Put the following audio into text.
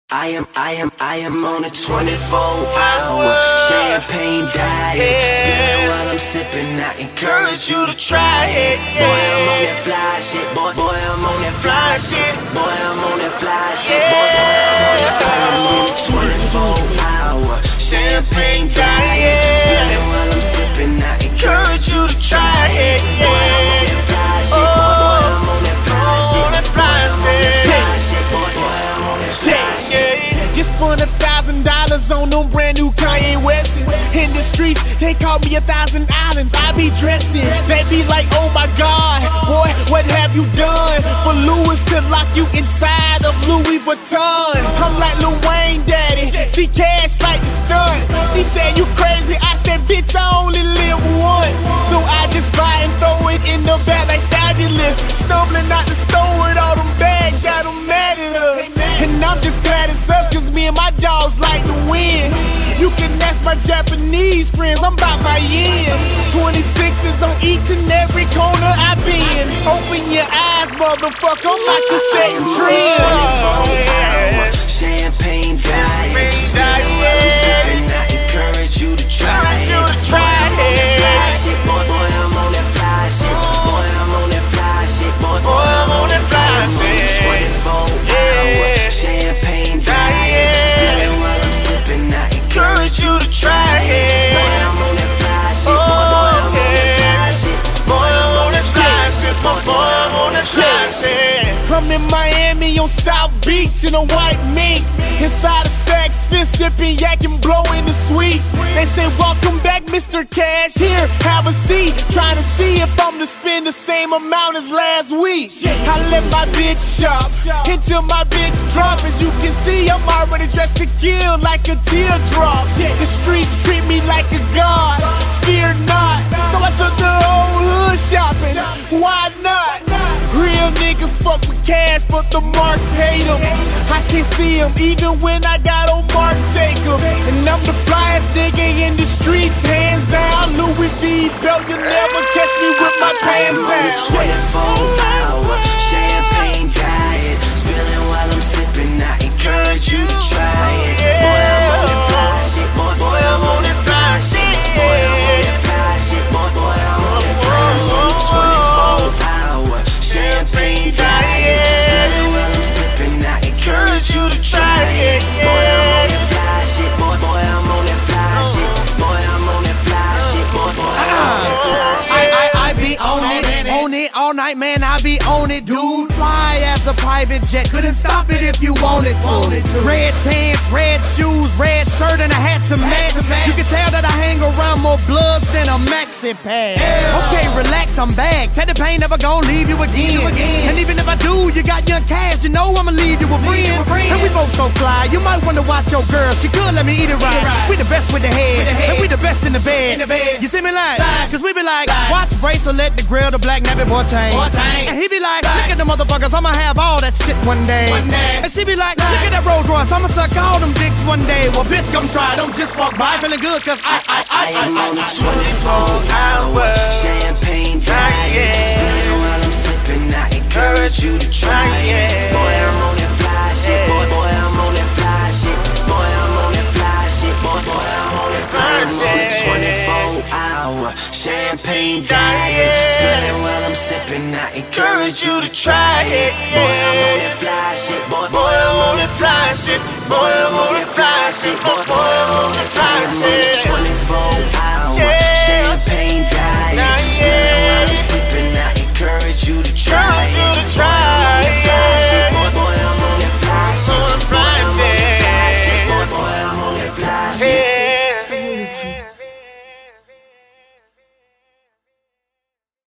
I am on a 24-hour champagne diet. Spinning while I'm sipping, I encourage you to try it. Boy, I'm on that fly shit. Boy, I'm on that fly shit. Boy, I'm on that fly shit. Boy, I'm on a 24-hour champagne diet. Spinning while I'm sipping, I encourage you to try it. Boy, I'm on that fly shit. Boy, I'm on that fly shit. Boy, I'm on that fly shit. Boy, I'm on that fly shit. Just spent $1,000 on them brand new Kanye Wests. In the streets, they call me 1,000 islands. I be dressing, they be like, oh my God, boy, what have you done? For Louis to lock you inside of Louis Vuitton. I'm like Lil Wayne daddy, see cash like the stunt. She said you crazy, I said bitch I only live once. So I just buy and throw it in the bag like fabulous. Stumbling out the store with all them bags, got them mad at us. And I'm just glad it's us, cause me and my dogs like to win. You can ask my Japanese friends, I'm about my yen. 26s on each and every corner I've been. Open your eyes, motherfucker, I'm about to set trends. 24-hour champagne diet. Spinning while I'm sipping, I encourage you to try it. Boy, I'm on that fly shit. Boy, I'm on that fly shit. Boy, I'm on that fly shit. Boy, I'm on that fly shit. 24-hour champagne diet. Spinning while I'm sipping, I encourage you to try it. Boy, I'm on that fly shit. Boy, I'm on that fly shit. Boy, I'm on that fly shit. Boy, I'm on that fly shit. I'm in Miami on South Beach in a white mink. Inside a Saks Fifth, sipping yak and blowing the sweet. They say welcome back Mr. Cash, here, have a seat. Trying to see if I'm to spend the same amount as last week. I let my bitch shop until my bitch drop. As you can see, I'm already dressed to kill like a teardrop. The streets treat me like a god, fear not. So I took the whole hood shopping, why not? Real niggas fuck with cash, but the marks hate them. I can't see them even when I got on Mark Jacob. And I'm the flyest nigga in the streets, hands down. Louis V belt, you'll never catch me with my pants down. 24-hour champagne diet. Spilling while I'm sipping, I encourage you to try it. Boy, I'm on that fly shit. Boy, I'm on that fly shit. Boy, I'm on that fly shit. Boy, I'm on that fly shit. 24-hour champagne diet. Spilling while I'm sipping, I encourage you to try it. Boy, I'm on that fly shit. Boy, I'm on that fly shit. Boy, I'm on that fly shit. Boy, I'm on that fly shit. I be on it all night, man, I be on it, dude. Fly as a private jet, couldn't stop it if you wanted to. Red pants, red shoes, red shirt, and a hat to match. You can tell that I hang around more bloods than a maxi pad. Okay, relax, I'm back. Tell the pain never gon' leave you again. And even if I do, you got young cash, you know I'ma leave you a friend. And we both so fly, you might wanna watch your girl. She could let me eat it right. We the best with the head, and we the best in the bed. You see me like, cause we be like, watch bracelet, the grill, the black navy boy tank. And he be like, look at the motherfuckers, I'ma have all that shit one day. And she be like, look at that Rolls Royce, I'ma suck all them dicks one day. Well, bitch, come try, don't just walk by feeling good, cause I am on a 24-hour champagne diet. Spinning while I'm sipping, I encourage you to try it. Boy, I'm on that fly shit. Boy, I'm on that fly shit. Boy, I'm on that fly shit. Boy, I'm on that fly shit. I'm on a 24-hour champagne diet. Spinning while I'm sipping, I encourage you to try it. Boy, I'm on that fly shit. Boy, I'm on that fly shit. Boy, I'm on that fly shit. Boy, I'm on that fly shit. 24-hour champagne diet. Spinning while I'm sipping, I encourage you to try it. Boy, I'm on that fly shit. Boy, I'm on that fly shit. Boy, I'm on that fly shit. Boy, I'm on that fly shit.